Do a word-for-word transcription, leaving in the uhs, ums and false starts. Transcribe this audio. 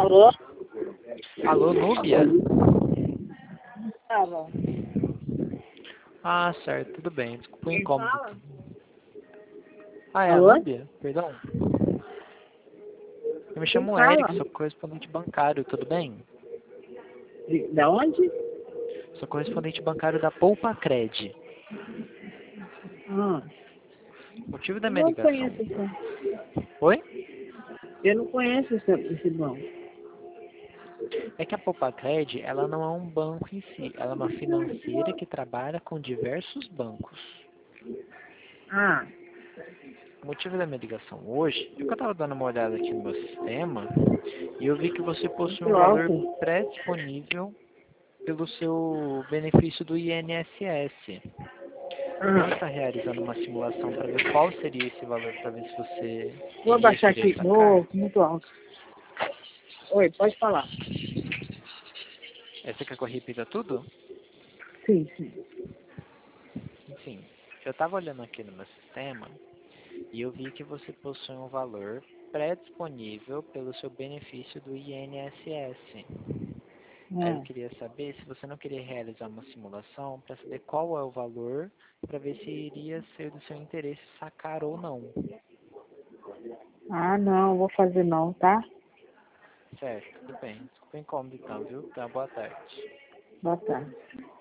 Alô? Alô, Núbia? Fala. Ah, certo, tudo bem. Desculpa o Quem incômodo. fala? Ah, é a Alô? Núbia? Perdão. Eu me Quem chamo fala? Eric, sou correspondente bancário, tudo bem? De, da onde? Sou correspondente bancário da Poupa Cred. Ah, O motivo da eu minha não ligação. conheço esse, Oi? eu não conheço esse, esse banco. É que a Poupa Cred, ela não é um banco em si, ela é uma financeira que trabalha com diversos bancos. Ah, O motivo da minha ligação hoje é que eu estava dando uma olhada aqui no meu sistema e eu vi que você possui muito um valor alto. pré-disponível pelo seu benefício do I N S S. Então, Ah, está realizando uma simulação para ver qual seria esse valor, para ver se você vou iria abaixar querer aqui. sacar. Vou, muito alto. Oi, pode falar. É, você quer que eu repita tudo? Sim, sim. Enfim, eu estava olhando aqui no meu sistema e eu vi que você possui um valor pré-disponível pelo seu benefício do I N S S. Aí eu Ah, queria saber se você não queria realizar uma simulação para saber qual é o valor, para ver se iria ser do seu interesse sacar ou não. ah, não, vou fazer não, tá? Certo, tudo bem. Desculpa o incômodo então, viu? Então, boa tarde. Boa tarde.